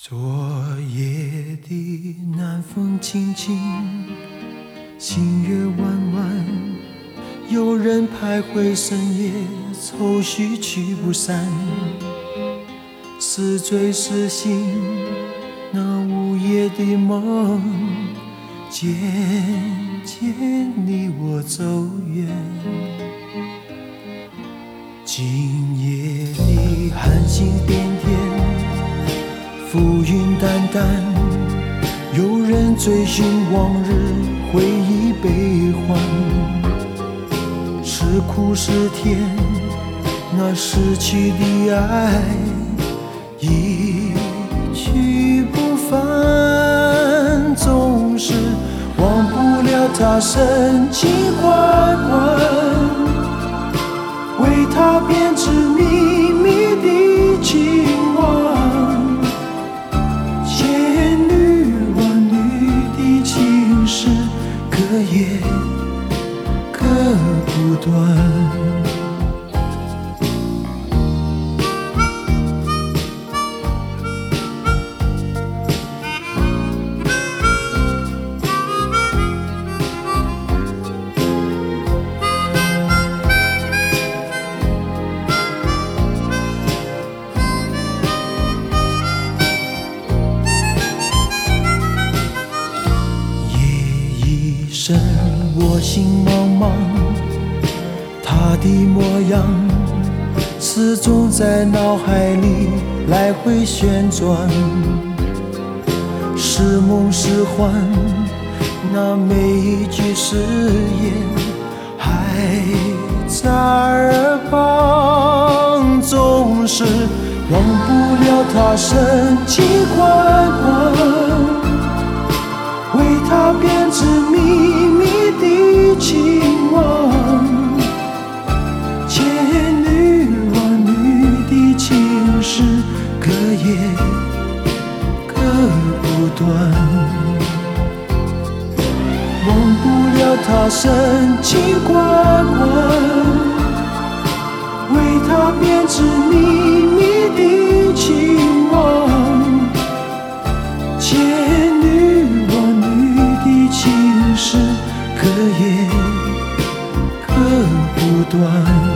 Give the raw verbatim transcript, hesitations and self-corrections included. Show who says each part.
Speaker 1: 昨夜的南风轻轻，星月弯弯，有人徘徊深夜，愁绪驱不散。是醉是醒，那午夜的梦，渐渐离我走远。今夜的寒星点点，浮云淡淡，有人追寻往日，回忆悲欢。是苦是甜，那失去的爱一去不返，总是忘不了他深情款款，为他编织秘密的情网。千缕万缕的情丝，隔夜隔不断。深我心茫茫，他的模样始终在脑海里来回旋转，是梦是幻，那每一句誓言还在耳旁，总是忘不了他深情款款，为他编织秘密的情网，千缕万缕的情丝，隔夜隔不断。忘不了他深情款款，为他编织秘密的情网，千缕万缕的情丝，隔夜隔不断。